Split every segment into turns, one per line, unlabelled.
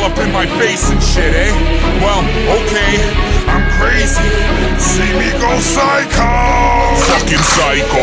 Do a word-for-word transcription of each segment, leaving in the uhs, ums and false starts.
up in my face and shit, eh? Well, okay, I'm crazy. See me go psycho. Fucking psycho.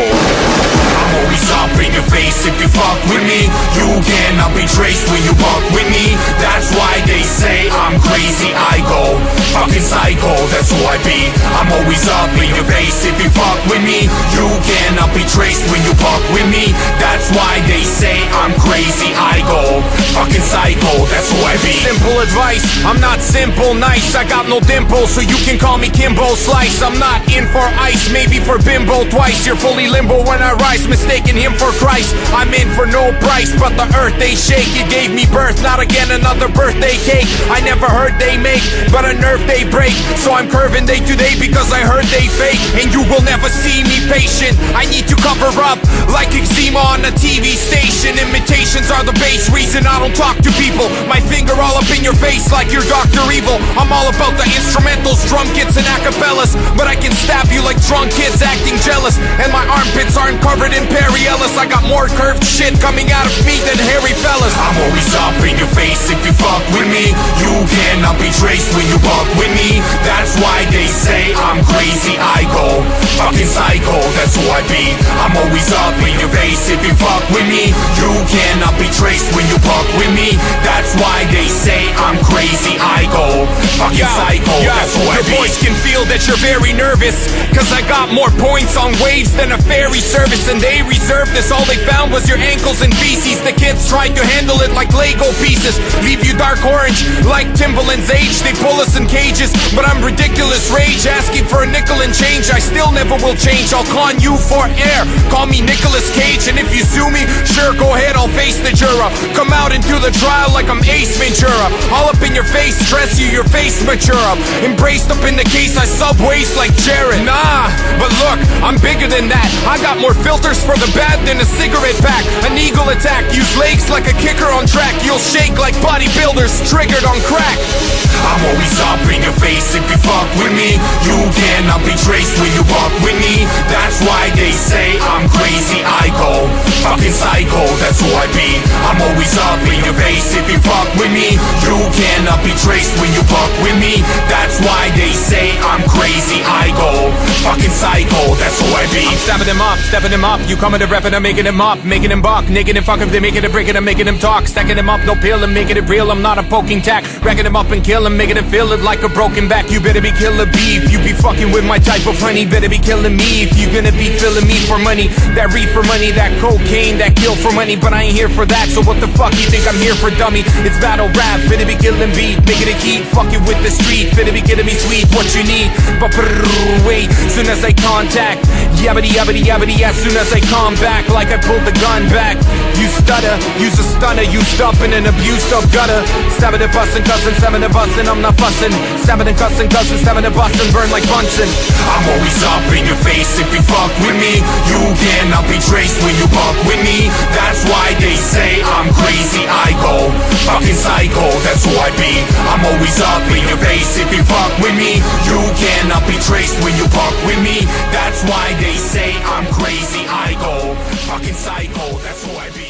I'm always up in your face if you fuck with me. You cannot be traced when you walk with me. That's why they say I'm crazy, I go fucking psycho, that's who I be. I'm always up in your face if you fuck with me. You cannot be traced when you walk with me. That's why they say I'm crazy, I go fucking psycho, that's who I be.
Simple advice, I'm not simple, nice. I got no dimple, so you can call me Kimbo Slice. I'm not in for ice, maybe for bimbo twice. You're fully limbo when I rise, mistaking him for Christ. I'm in for no price, but the earth they shake. It gave me birth, not again another birthday cake. I never heard they make, but a nerve they break. So I'm curving day to day because I heard they fake. And you will never see me patient. I need to cover up like eczema on a T V station. Imitations are the base reason I don't talk to people. My finger all up in your face like you're Doctor Evil. I'm all about the instrumentals, drum kits and acapellas, but I can stab you like drunk kids acting jealous. And my armpits aren't covered in Perry Ellis. I got more curved shit coming out of me than hairy fellas.
I'm always up in your face if you fuck with me. You cannot be traced when you walk with me. That's why they say I'm crazy, I go fucking psycho, that's who I be. I'm always up in your face if you fuck with me. You cannot be traced when you walk with me. That's why they say I'm crazy, I go fucking yo, psycho, yo, that's who I be.
Your boys can feel that you're very nervous, cause I got more points on waves than a ferry service. And they reserved this, all they found was your ankles and feces. The kids tried to handle it like Lego pieces, leave you dark orange like Timbaland's age. They pull us in cages, but I'm ridiculous rage, asking for a nickel and change. I still never will change, I'll con you for air. Call me Nicolas Cage, and if you sue me, sure, go ahead, I'll face the juror. Come out into the trial like I'm Ace Ventura. All up in your face, dress you, your face mature up. Embraced up in the case, I subways like Jared. Nah, but look, I'm bigger than that. I got more filters for the bad than a cigarette pack. An eagle attack, use legs like a kicker on track. You'll shake like bodybuilders triggered on crack.
I'm always up in your face if you fuck with me. You cannot be traced when you walk with me. That's why they say I'm crazy, I go fucking psycho, that's who I be. I'm always up in your face if you fuck with me. You cannot be traced when you walk with me. That's why they say I'm crazy, I go fucking psycho, that's who I be.
I'm stepping him up, stepping him up. You coming to reppin', I'm making him up, making him buck, naked and fuck if they making it, breaking him, making him talk, stacking him up, no pill and making it real. I'm not a poking tack, wrecking him up and kill him, making him feel it like a broken back. You better be killer beef, you be fucking with my type of honey. Better be killing me if you gonna be filling me for money. That reef for money, that cocaine, that kill for money. But I ain't here for that, so what the fuck you think I'm here for, dummy? It's battle rap, finna be killing beat, making it heat, fucking with the street, finna be getting me sweet, what you need. But wait, soon as I contact, yabbity yabbity yabbity, as soon as I come back, like I pulled the gun back. You stutter, use a stunner, you stuffing an abused up gutter. Stabbing and bustin', cussin', stabbing and bustin', I'm not fussin'. Stabbing and cussin', cussin', stabbing and bustin', burn like Bunsen.
I'm always up in your face if you fuck with me. You cannot be traced when you walk with me. That's why they say I'm crazy, I go fucking psycho, that's who I be. I'm always up in your face if you fuck with me. You cannot be traced when you walk with me. That's why they say I'm crazy, I go fucking psycho, that's who I be.